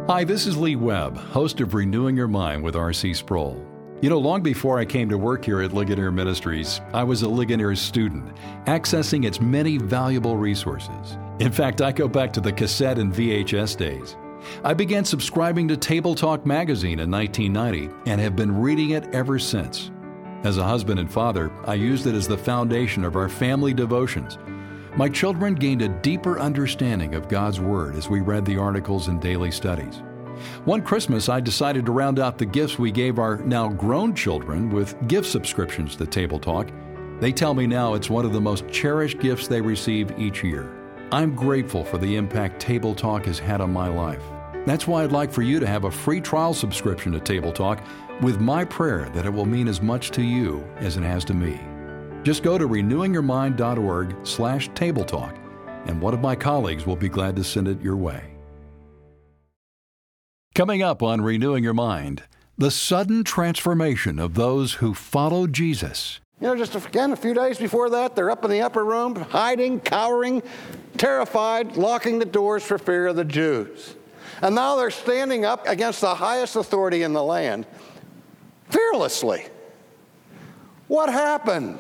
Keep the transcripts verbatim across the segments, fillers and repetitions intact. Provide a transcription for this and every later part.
Hi, this is Lee Webb, host of Renewing Your Mind with R C Sproul. You know, long before I came to work here at Ligonier Ministries, I was a Ligonier student, accessing its many valuable resources. In fact, I go back to the cassette and V H S days. I began subscribing to Table Talk magazine in nineteen ninety and have been reading it ever since. As a husband and father, I used it as the foundation of our family devotions. My children gained a deeper understanding of God's Word as we read the articles and daily studies. One Christmas, I decided to round out the gifts we gave our now grown children with gift subscriptions to Table Talk. They tell me now it's one of the most cherished gifts they receive each year. I'm grateful for the impact Table Talk has had on my life. That's why I'd like for you to have a free trial subscription to Table Talk, with my prayer that it will mean as much to you as it has to me. Just go to renewingyourmind.org slash table talk, and one of my colleagues will be glad to send it your way. Coming up on Renewing Your Mind, the sudden transformation of those who follow Jesus. You know, just again, a few days before that, they're up in the upper room, hiding, cowering, terrified, locking the doors for fear of the Jews. And now they're standing up against the highest authority in the land, fearlessly. What happened?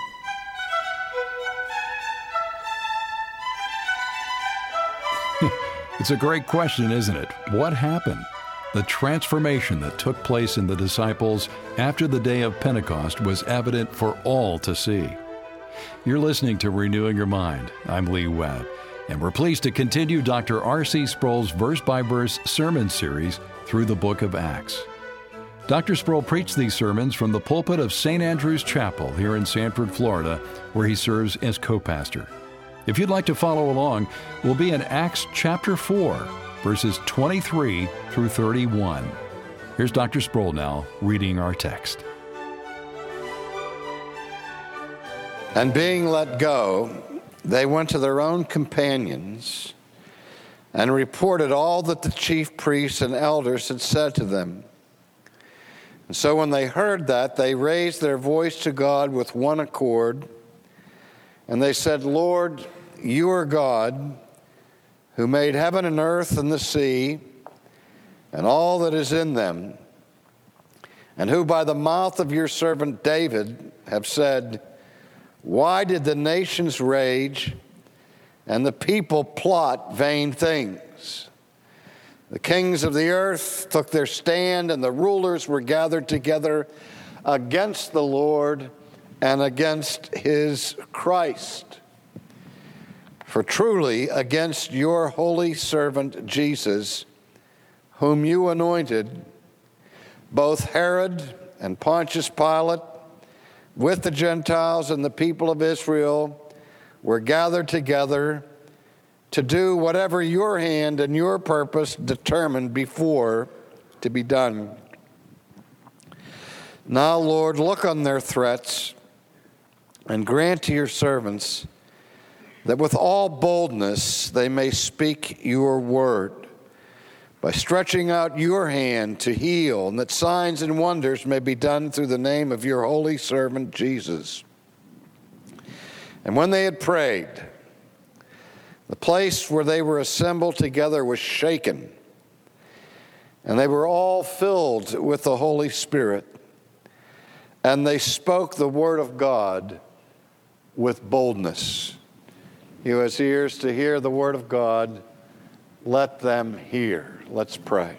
It's a great question, isn't it? What happened? The transformation that took place in the disciples after the day of Pentecost was evident for all to see. You're listening to Renewing Your Mind. I'm Lee Webb, and we're pleased to continue Doctor R C Sproul's verse-by-verse sermon series through the book of Acts. Doctor Sproul preached these sermons from the pulpit of Saint Andrew's Chapel here in Sanford, Florida, where he serves as co-pastor. If you'd like to follow along, we'll be in Acts chapter four, verses twenty-three through thirty-one. Here's Doctor Sproul now, reading our text. And being let go, they went to their own companions and reported all that the chief priests and elders had said to them. And so when they heard that, they raised their voice to God with one accord, and they said, Lord, you are God, who made heaven and earth and the sea, and all that is in them, and who by the mouth of your servant David have said, why did the nations rage and the people plot vain things? The kings of the earth took their stand, and the rulers were gathered together against the Lord and against his Christ. For truly against your holy servant Jesus, whom you anointed, both Herod and Pontius Pilate, with the Gentiles and the people of Israel, were gathered together to do whatever your hand and your purpose determined before to be done. Now, Lord, look on their threats and grant to your servants that with all boldness they may speak your word by stretching out your hand to heal, and that signs and wonders may be done through the name of your holy servant Jesus. And when they had prayed, the place where they were assembled together was shaken, and they were all filled with the Holy Spirit, and they spoke the word of God with boldness. He who has ears to hear the word of God, let them hear. Let's pray.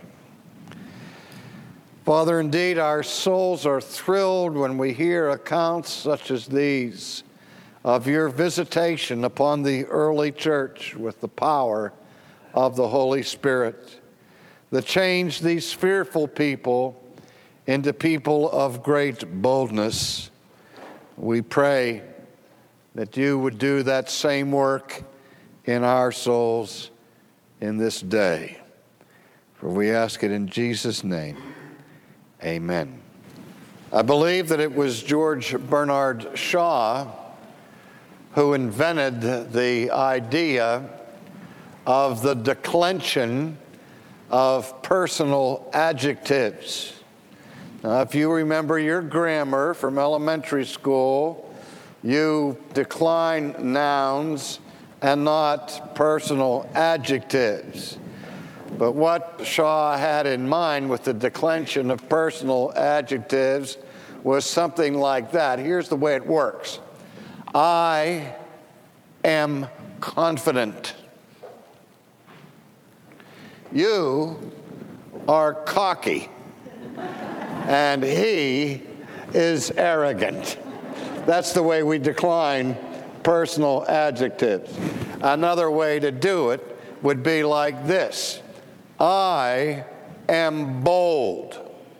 Father, indeed, our souls are thrilled when we hear accounts such as these of your visitation upon the early church with the power of the Holy Spirit that changed these fearful people into people of great boldness. We pray that you would do that same work in our souls in this day. For we ask it in Jesus' name. Amen. I believe that it was George Bernard Shaw who invented the idea of the declension of personal adjectives. Now, if you remember your grammar from elementary school, you decline nouns and not personal adjectives. But what Shaw had in mind with the declension of personal adjectives was something like that. Here's the way it works. I am confident. You are cocky. And he is arrogant. That's the way we decline personal adjectives. Another way to do it would be like this. I am bold.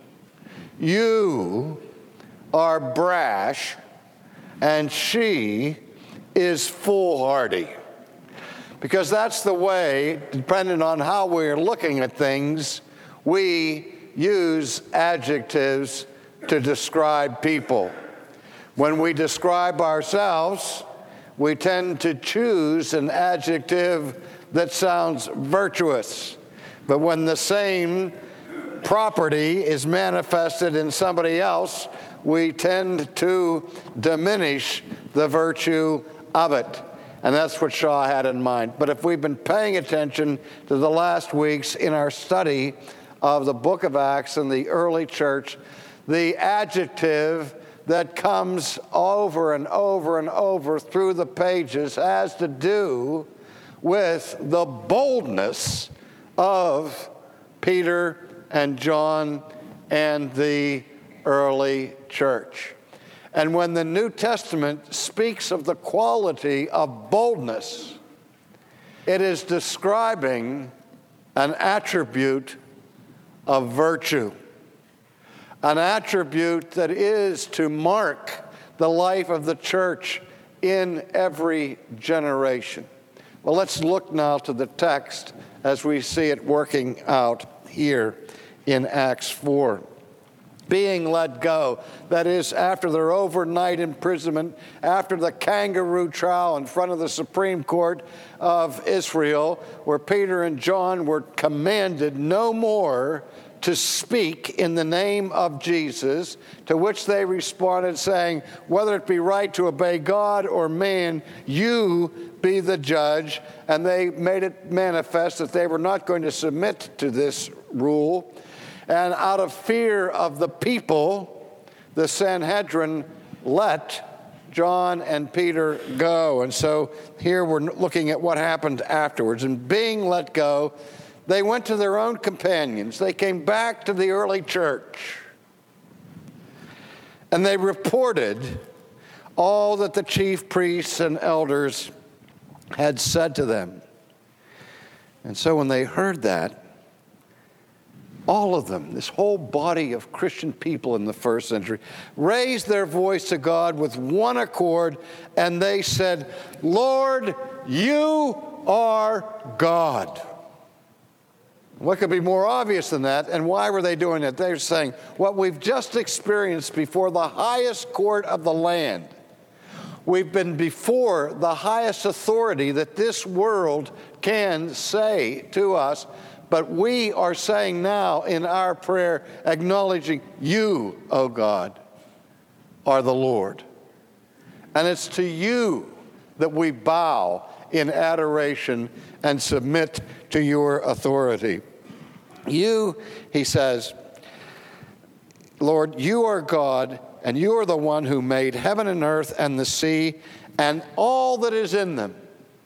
You are brash, and she is foolhardy. Because that's the way, depending on how we're looking at things, we use adjectives to describe people. When we describe ourselves, we tend to choose an adjective that sounds virtuous. But when the same property is manifested in somebody else, we tend to diminish the virtue of it. And that's what Shaw had in mind. But if we've been paying attention to the last weeks in our study of the book of Acts and the early church, the adjective that comes over and over and over through the pages has to do with the boldness of Peter and John and the early church. And when the New Testament speaks of the quality of boldness, it is describing an attribute of virtue, an attribute that is to mark the life of the church in every generation. Well, let's look now to the text as we see it working out here in Acts four. Being let go, that is, after their overnight imprisonment, after the kangaroo trial in front of the Supreme Court of Israel, where Peter and John were commanded no more to speak in the name of Jesus, to which they responded saying, whether it be right to obey God or man, you be the judge. And they made it manifest that they were not going to submit to this rule. And out of fear of the people, the Sanhedrin let John and Peter go. And so here we're looking at what happened afterwards. And being let go, they went to their own companions. They came back to the early church. And they reported all that the chief priests and elders had said to them. And so when they heard that, all of them, this whole body of Christian people in the first century, raised their voice to God with one accord, and they said, Lord, you are God. What could be more obvious than that? And why were they doing it? They're saying, what we've just experienced before the highest court of the land, we've been before the highest authority that this world can say to us, but we are saying now in our prayer, acknowledging you, O God, are the Lord. And it's to you that we bow in adoration and submit to your authority. You, he says, Lord, you are God, and you are the one who made heaven and earth and the sea and all that is in them.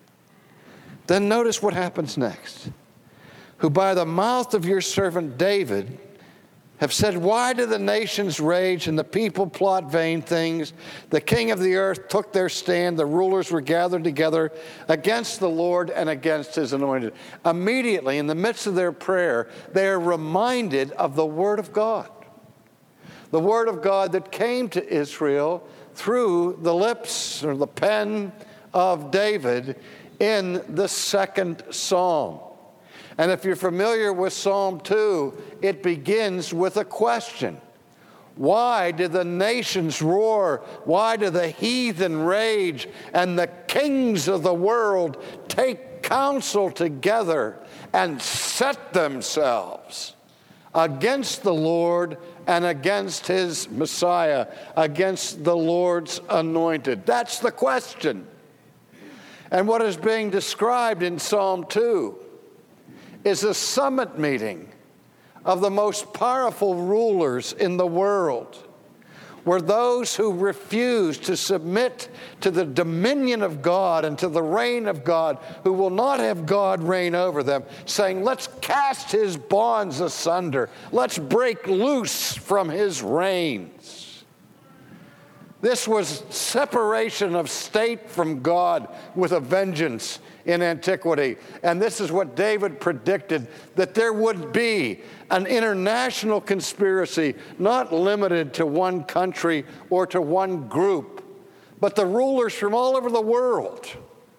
Then notice what happens next. Who by the mouth of your servant David have said, why do the nations rage and the people plot vain things? The king of the earth took their stand. The rulers were gathered together against the Lord and against his anointed. Immediately, in the midst of their prayer, they are reminded of the word of God. The word of God that came to Israel through the lips or the pen of David in the second psalm. And if you're familiar with Psalm two, it begins with a question. Why do the nations roar? Why do the heathen rage? And the kings of the world take counsel together and set themselves against the Lord and against his Messiah, against the Lord's anointed. That's the question. And what is being described in Psalm two is a summit meeting of the most powerful rulers in the world, where those who refuse to submit to the dominion of God and to the reign of God, who will not have God reign over them, saying, let's cast his bonds asunder. Let's break loose from his reigns. This was separation of state from God with a vengeance in antiquity. And this is what David predicted, that there would be an international conspiracy, not limited to one country or to one group, but the rulers from all over the world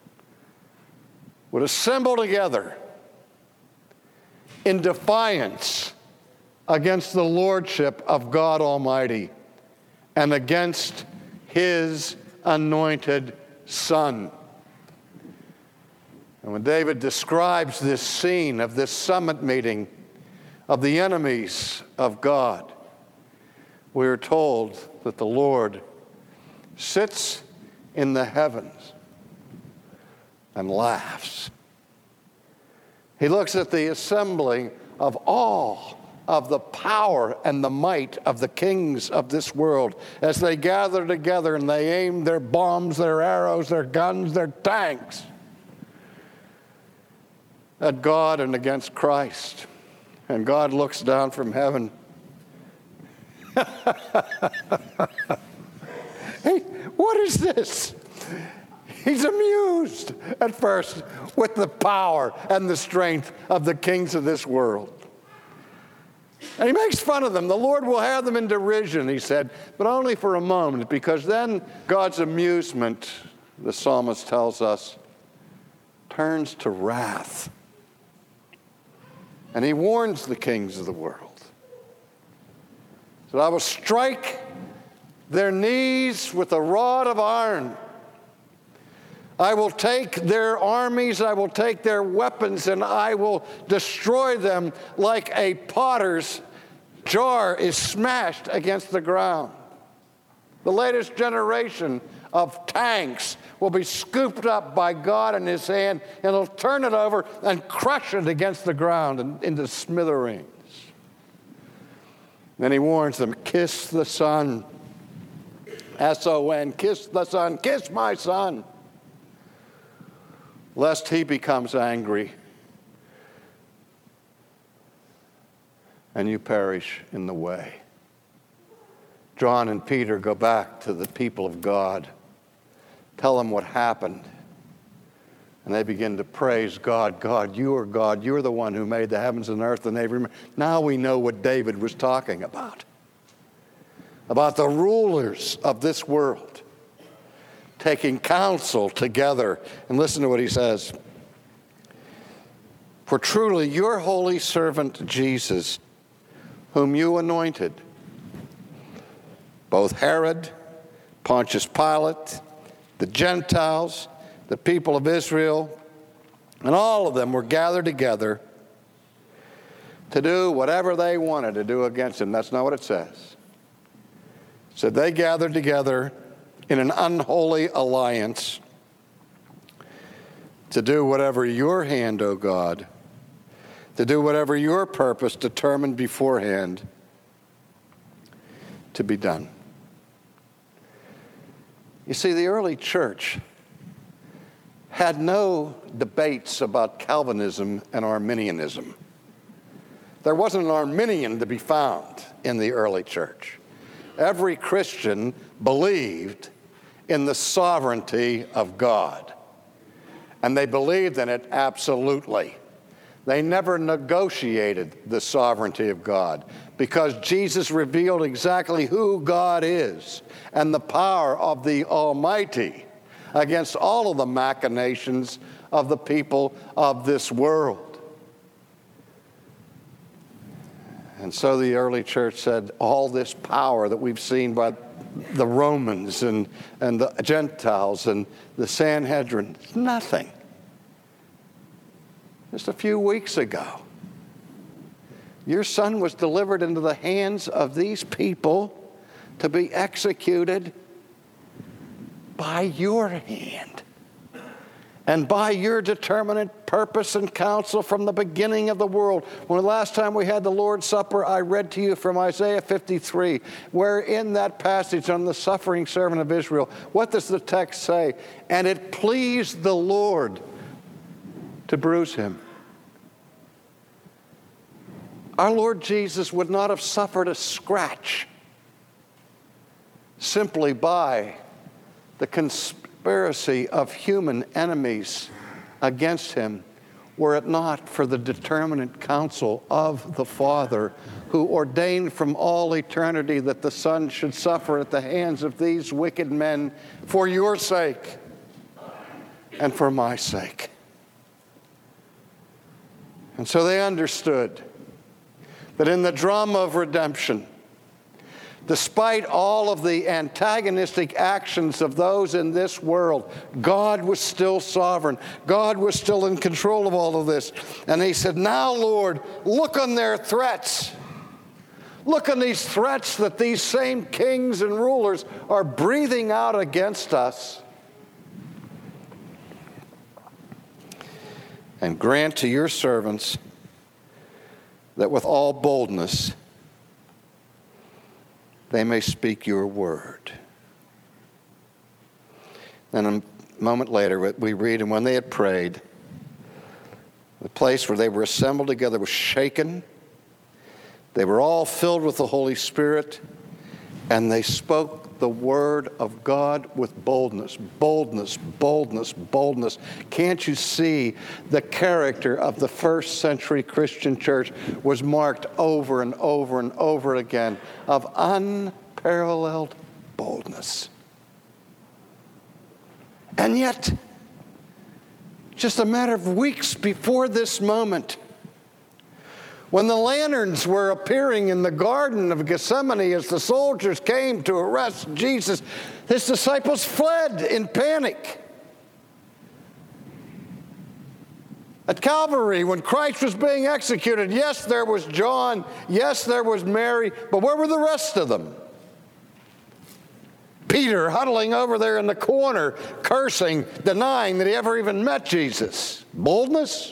would assemble together in defiance against the lordship of God Almighty and against his anointed Son. And when David describes this scene of this summit meeting of the enemies of God, we are told that the Lord sits in the heavens and laughs. He looks at the assembling of all of the power and the might of the kings of this world as they gather together and they aim their bombs, their arrows, their guns, their tanks at God and against Christ. And God looks down from heaven. Hey, what is this? He's amused at first with the power and the strength of the kings of this world. And he makes fun of them. The Lord will have them in derision, he said, but only for a moment, because then God's amusement, the psalmist tells us, turns to wrath. And he warns the kings of the world. He said, I will strike their knees with a rod of iron. I will take their armies, I will take their weapons, and I will destroy them like a potter's jar is smashed against the ground. The latest generation of tanks will be scooped up by God in his hand, and he'll turn it over and crush it against the ground and into smithereens. Then he warns them, kiss the Son. S O N, kiss the Son, kiss my Son, lest he becomes angry and you perish in the way. John and Peter go back to the people of God, tell them what happened, and they begin to praise God. God, you are God. You're the one who made the heavens and earth. And they remember. Now we know what David was talking about, about the rulers of this world taking counsel together. And listen to what he says. For truly your holy servant Jesus, whom you anointed, both Herod, Pontius Pilate, the Gentiles, the people of Israel, and all of them were gathered together to do whatever they wanted to do against him. That's not what it says. It said they gathered together in an unholy alliance to do whatever your hand, O God, to do whatever your purpose determined beforehand to be done. You see, the early church had no debates about Calvinism and Arminianism. There wasn't an Arminian to be found in the early church. Every Christian believed in the sovereignty of God, and they believed in it absolutely. They never negotiated the sovereignty of God because Jesus revealed exactly who God is and the power of the Almighty against all of the machinations of the people of this world. And so the early church said, all this power that we've seen by the Romans and, and the Gentiles and the Sanhedrin, nothing. Just a few weeks ago, your son was delivered into the hands of these people to be executed by your hand. and by your determinate purpose and counsel from the beginning of the world. When the last time we had the Lord's Supper, I read to you from Isaiah fifty-three, where in that passage on the suffering servant of Israel, what does the text say? And it pleased the Lord to bruise him. Our Lord Jesus would not have suffered a scratch simply by the conspiracy of human enemies against him, were it not for the determinate counsel of the Father, who ordained from all eternity that the Son should suffer at the hands of these wicked men for your sake and for my sake. And so they understood that in the drama of redemption, despite all of the antagonistic actions of those in this world, God was still sovereign. God was still in control of all of this. And he said, now, Lord, look on their threats. Look on these threats that these same kings and rulers are breathing out against us. And grant to your servants that with all boldness they may speak your word. Then a moment later, we read, and when they had prayed, the place where they were assembled together was shaken. They were all filled with the Holy Spirit, and they spoke the word of God with boldness, boldness, boldness, boldness. Can't you see the character of the first century Christian church was marked over and over and over again of unparalleled boldness? And yet, just a matter of weeks before this moment, when the lanterns were appearing in the Garden of Gethsemane as the soldiers came to arrest Jesus, his disciples fled in panic. At Calvary, when Christ was being executed, yes, there was John, yes, there was Mary, but where were the rest of them? Peter huddling over there in the corner, cursing, denying that he ever even met Jesus. Boldness?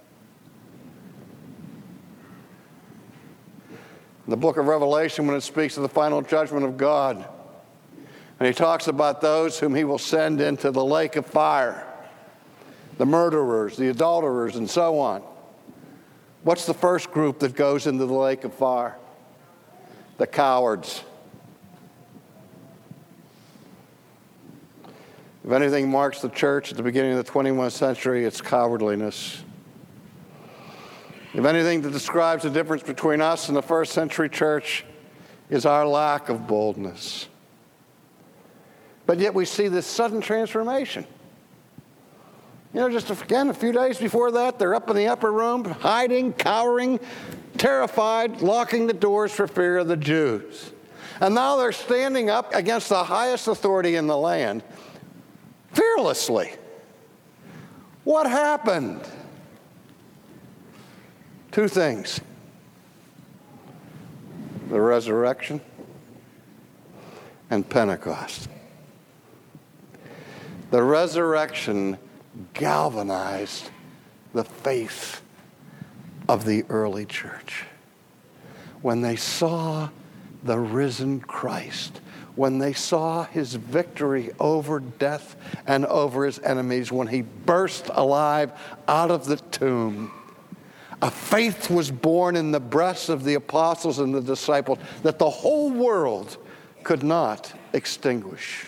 The book of Revelation, when it speaks of the final judgment of God, and he talks about those whom he will send into the lake of fire, the murderers, the adulterers, and so on. What's the first group that goes into the lake of fire? The cowards. If anything marks the church at the beginning of the twenty-first century, it's cowardliness. If anything that describes the difference between us and the first century church is our lack of boldness. But yet we see this sudden transformation. You know, just again, a few days before that, they're up in the upper room, hiding, cowering, terrified, locking the doors for fear of the Jews. And now they're standing up against the highest authority in the land, fearlessly. What happened? Two things. The resurrection and Pentecost. The resurrection galvanized the faith of the early church. When they saw the risen Christ, when they saw his victory over death and over his enemies, when he burst alive out of the tomb, a faith was born in the breasts of the apostles and the disciples that the whole world could not extinguish.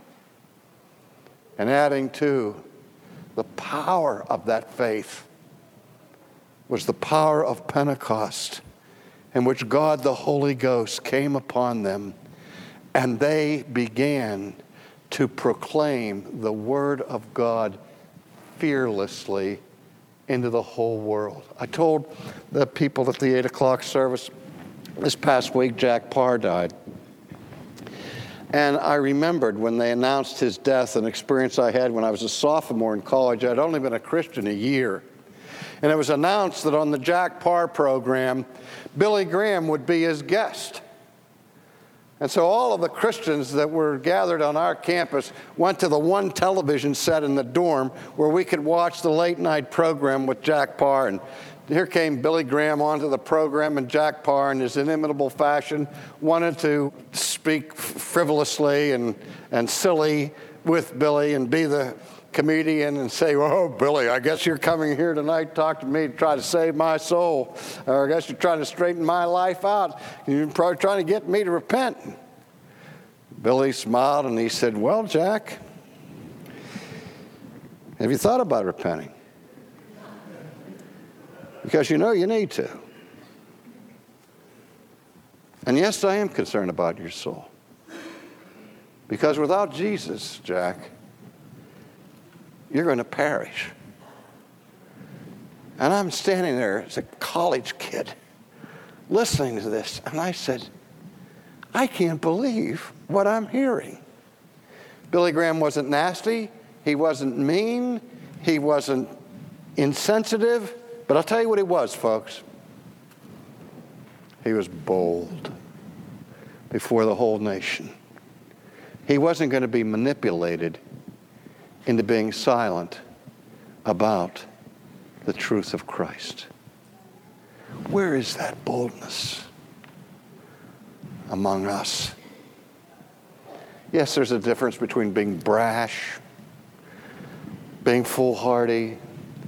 And adding to the power of that faith was the power of Pentecost, in which God the Holy Ghost came upon them, and they began to proclaim the word of God fearlessly into the whole world. I told the people at the eight o'clock service this past week, Jack Parr died. And I remembered when they announced his death, an experience I had when I was a sophomore in college. I'd only been a Christian a year. And it was announced that on the Jack Parr program, Billy Graham would be his guest. And so all of the Christians that were gathered on our campus went to the one television set in the dorm where we could watch the late night program with Jack Paar. And here came Billy Graham onto the program, and Jack Paar, in his inimitable fashion, wanted to speak frivolously and, and silly with Billy and be the comedian and say, "Oh, Billy, I guess you're coming here tonight to talk to me to try to save my soul. Or I guess you're trying to straighten my life out. You're probably trying to get me to repent." Billy smiled and he said, "Well, Jack, have you thought about repenting? Because you know you need to. And yes, I am concerned about your soul. Because without Jesus, Jack, you're going to perish." And I'm standing there as a college kid listening to this, and I said, I can't believe what I'm hearing. Billy Graham wasn't nasty, he wasn't mean, he wasn't insensitive, but I'll tell you what he was, folks. He was bold before the whole nation. He wasn't going to be manipulated into being silent about the truth of Christ. Where is that boldness among us? Yes, there's a difference between being brash, being foolhardy,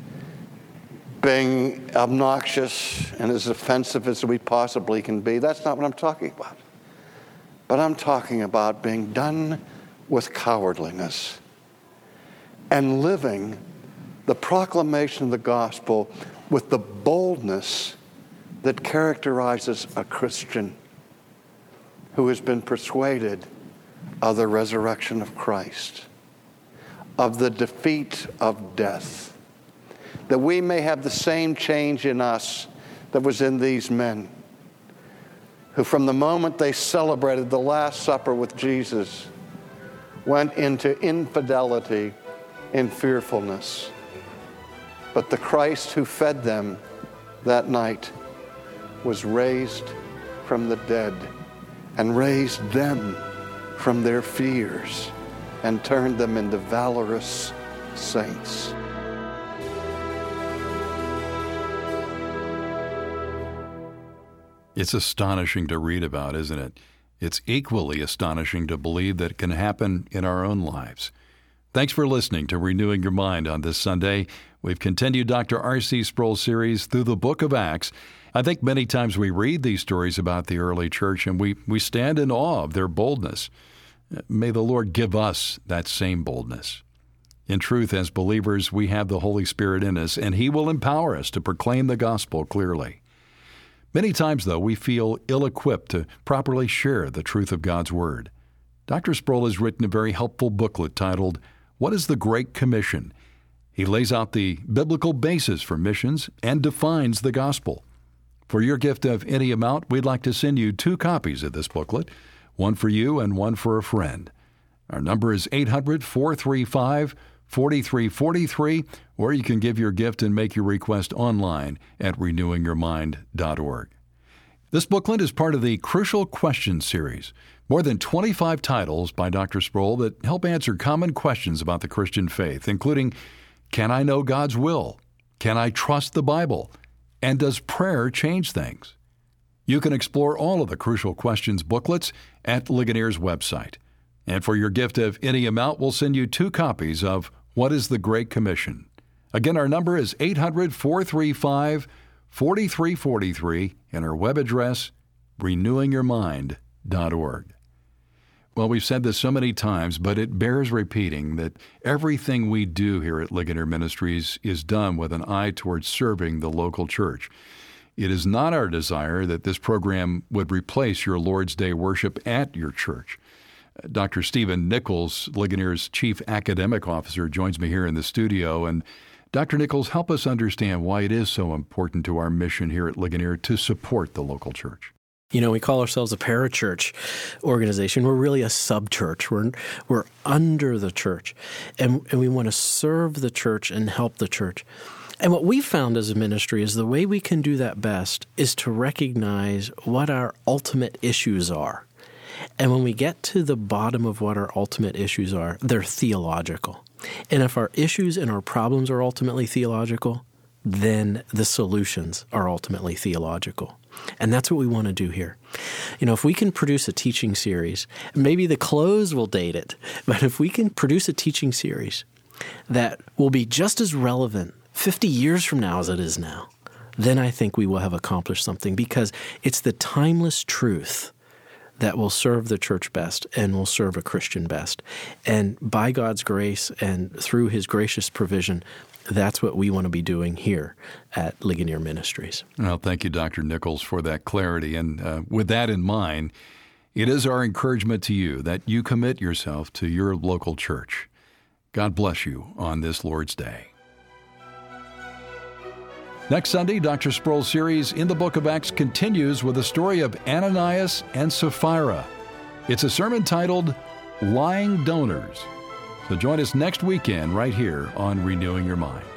being obnoxious and as offensive as we possibly can be. That's not what I'm talking about. But I'm talking about being done with cowardliness and living the proclamation of the gospel with the boldness that characterizes a Christian who has been persuaded of the resurrection of Christ, of the defeat of death, that we may have the same change in us that was in these men, who from the moment they celebrated the Last Supper with Jesus went into infidelity and fearfulness. But the Christ who fed them that night was raised from the dead and raised them from their fears and turned them into valorous saints. It's astonishing to read about, isn't it? It's equally astonishing to believe that it can happen in our own lives. Thanks for listening to Renewing Your Mind on this Sunday. We've continued Doctor R C Sproul's series through the book of Acts. I think many times we read these stories about the early church and we, we stand in awe of their boldness. May the Lord give us that same boldness. In truth, as believers, we have the Holy Spirit in us, and He will empower us to proclaim the gospel clearly. Many times, though, we feel ill-equipped to properly share the truth of God's Word. Doctor Sproul has written a very helpful booklet titled, What is the Great Commission? He lays out the biblical basis for missions and defines the gospel. For your gift of any amount, we'd like to send you two copies of this booklet, one for you and one for a friend. Our number is eight hundred, four three five, four three four three, or you can give your gift and make your request online at renewing your mind dot org. This booklet is part of the Crucial Questions series, more than twenty-five titles by Doctor Sproul that help answer common questions about the Christian faith, including, can I know God's will? Can I trust the Bible? And does prayer change things? You can explore all of the Crucial Questions booklets at Ligonier's website. And for your gift of any amount, we'll send you two copies of What is the Great Commission? Again, our number is eight hundred, four three five, four three four three and our web address, renewing your mind dot org. Well, we've said this so many times, but it bears repeating that everything we do here at Ligonier Ministries is done with an eye towards serving the local church. It is not our desire that this program would replace your Lord's Day worship at your church. Doctor Stephen Nichols, Ligonier's Chief Academic Officer, joins me here in the studio. And Doctor Nichols, help us understand why it is so important to our mission here at Ligonier to support the local church. You know, we call ourselves a parachurch organization. We're really a sub-church. We're, we're under the church, and, and we want to serve the church and help the church. And what we've found as a ministry is the way we can do that best is to recognize what our ultimate issues are And when we get to the bottom of what our ultimate issues are, they're theological. And if our issues and our problems are ultimately theological, then the solutions are ultimately theological. And that's what we want to do here. You know, if we can produce a teaching series, maybe the close will date it, but if we can produce a teaching series that will be just as relevant fifty years from now as it is now, then I think we will have accomplished something, because it's the timeless truth that will serve the church best and will serve a Christian best. And by God's grace and through his gracious provision, that's what we want to be doing here at Ligonier Ministries. Well, thank you, Doctor Nichols, for that clarity. And uh, with that in mind, it is our encouragement to you that you commit yourself to your local church. God bless you on this Lord's Day. Next Sunday, Doctor Sproul's series in the Book of Acts continues with the story of Ananias and Sapphira. It's a sermon titled Lying Donors. So join us next weekend right here on Renewing Your Mind.